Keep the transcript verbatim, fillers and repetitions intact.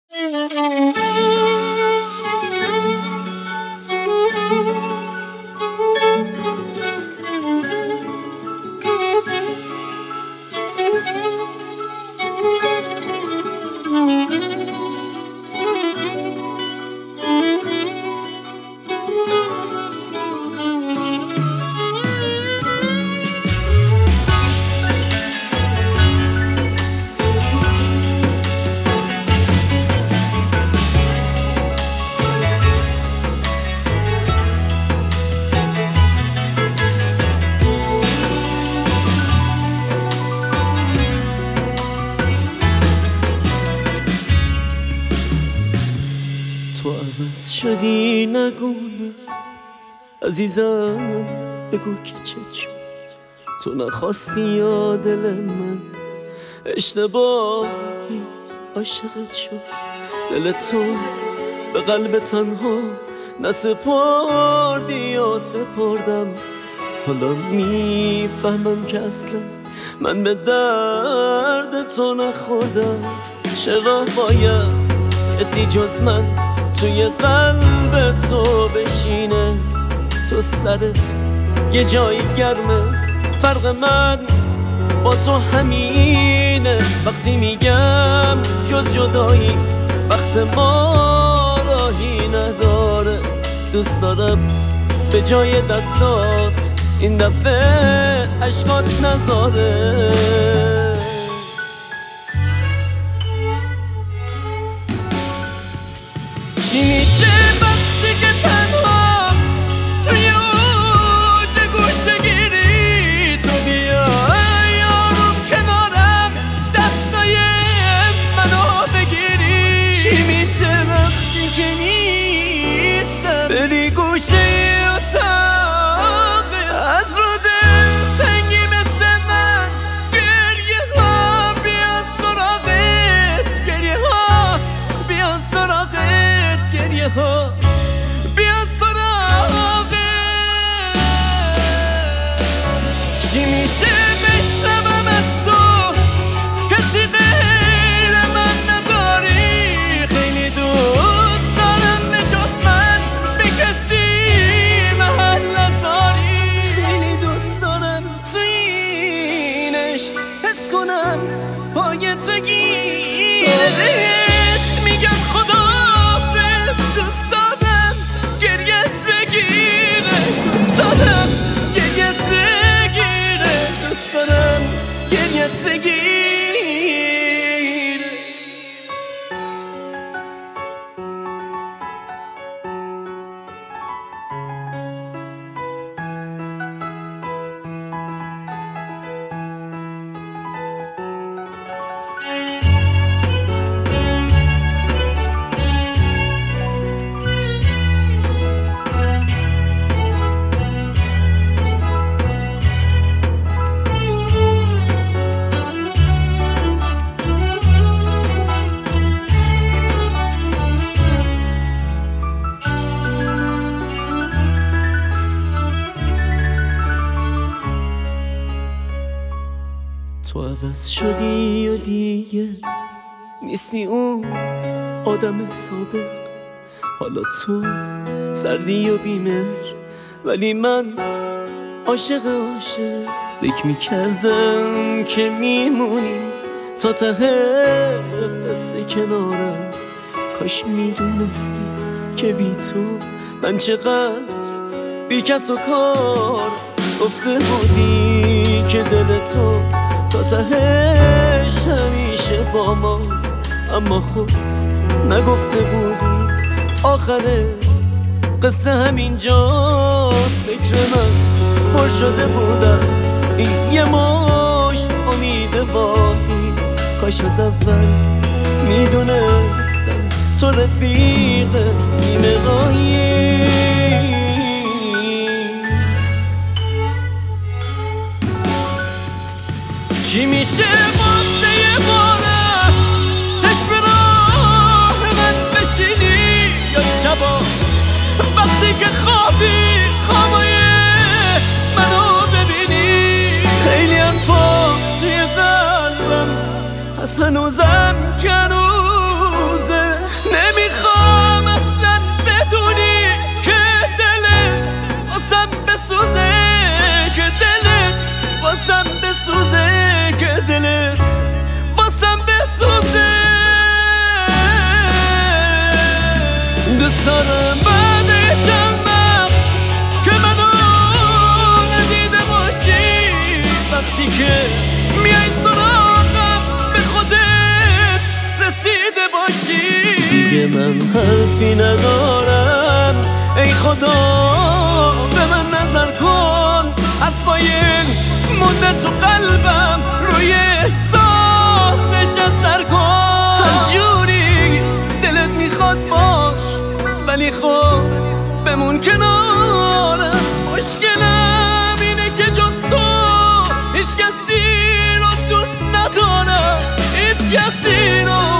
تو عوض شدی نگونه عزیزم، بگو که چشم تو نخواستی یا دل من اشتباهی عاشقت شد. دل تو به قلب تنها نسپردی یا سپردم. حالا میفهمم که اصلا من به درد تو نخوردم. چرا باید کسی جز من توی قلب تو بشینه؟ تو سرت یه جای گرمه، فرق من با تو همینه. وقتی میگم جز جدایی وقت ما راهی نداره. دوست دارم به جای دستات این دفعه عشقات نذاره. چی میشه وقتی که تنها توی اوج گوشه گیری؟ تو بیای آروم کنارم دستای منو بگیری. چی میشه وقتی که نیستم بری گوشه اتاق از رو دل تنگی مثل من؟ گریه ها بیان سراغت، گریه ها بیان سراغت، گریه ها بیان سراغت. چی میشه بشنوم از تو کسی غیر من نداری؟ خیلی دوست دارم به جز من به کسی محل نداری. خیلی دوست دارم توی این عشق حس کنم پای تو گیره. تا میگم خدا دوست دارم گریت بگیره، دوست دارم گریت بگیره، دوست دارم گریت بگیره. تو عوض شدی و دیگه نیستی اون آدم سابق. حالا تو سردی و بیمهر ولی من عاشق عاشق. فکر میکردم که میمونی تا ته قصه کنارم. کاش میدونستی که بی تو من چقدر بی کس و کار. گفته بودی که دل تو تا تهش همیشه با ماست، اما خب نگفته بودی آخر قصه همینجاست. فکر من پر شده بود از این یه مشت امید واهی. کاش از اول میدونستم تو رفیق نیمه غایی. چی میشه واسه یه باره چشم راه من بشینی یا شبا وقتی که خوابی خوابای منو ببینی؟ خیلی حرفا توی قلبم هست هنوزم که روزه. ستاره بعد چند که منو ندیده باشی، وقتی که میای سراغم به خودت رسیده باشی. دیگه من حرفی ندارم، ای خدا به من نظر کن. حرفای مونده تو قلبم، روی احساسش اثر کن. هر جوری دلت میخواد باش، ولی خب بمون کنارم. مشکلم اینه که جز تو هیچ کسی رو دوست ندارم، هیچ کسی رو